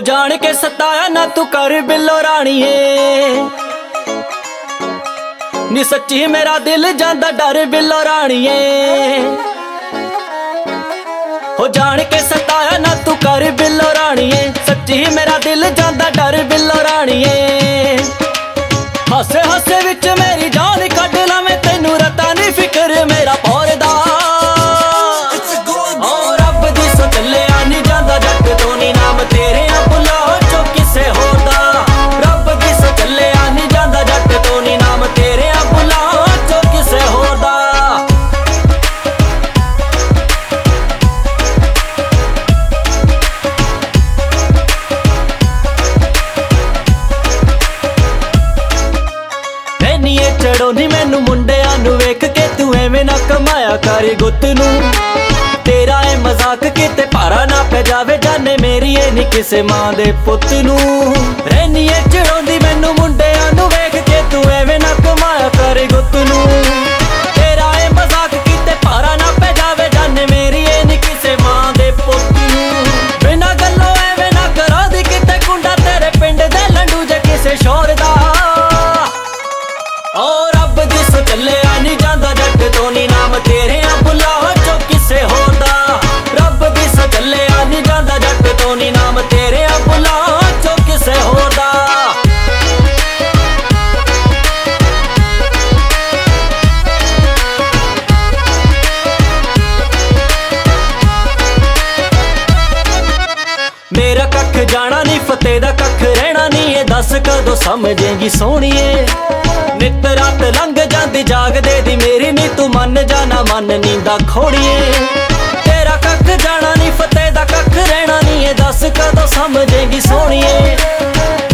जान के सताया ना तू कर बिल्लो राणीए, नी सच्ची मेरा दिल जांदा डर बिल्लो राणीए। हो जान के सताया ना तू कर बिल्लो राणीए, सच्ची मेरा दिल जांदा डर बिल्लो राणीए। हासे हासे विच मेरी जान कढ लावें तैनू रता नी फिक्र मेरा पौरदा। ओ रब दी सो चलिया नी जांदा जट तो नी नाम तेरे आ बुला चो किसे होर दा। रब दी सो चलिया नी जांदा जट तो नी नाम तेरे आ बुला चो किसे होर दा। चढ़ोनी मैनू मुंडियां नू वेख के तू एवें ना कमाया कर गुत नू, तेरा ए मजाक किते भारा ना पै जावे जाने मेरी ए नी किसे मां दे पुत नू। रहनी ए चढ़ोंदी मैनू मुंडियां नू वेख के तू एवें ना कमाया कर गुत नू, तेरा ए मजाक किते भारा ना पै जावे जाने मेरी ए नी किसे मां दे पुत नू। बिना गल्लों एवें ना करा दी किते कुंडा तेरे पिंड दे लंडू जे किसे शोर दा। ओ रब दी सो चलिया नी जांदा जट तो नी नाम तेरे आ बुला चो किसे होर दा। रब दी सो चलिया नी जांदा जट तो नी नाम तेरे आ बुला चो किसे होर दा। मेरा कख जाना नी फतेह दा कख रहना नी, ये दस कदों समझेंगी सोहणीए। नित रात लंघ जांदी जागदे दी मेरी नी तू मन जाना मन नींदा खोड़िए। तेरा कख जाना नी फतेह दा कख रहना नी, ये दस कदों समझेंगी सोहणीए।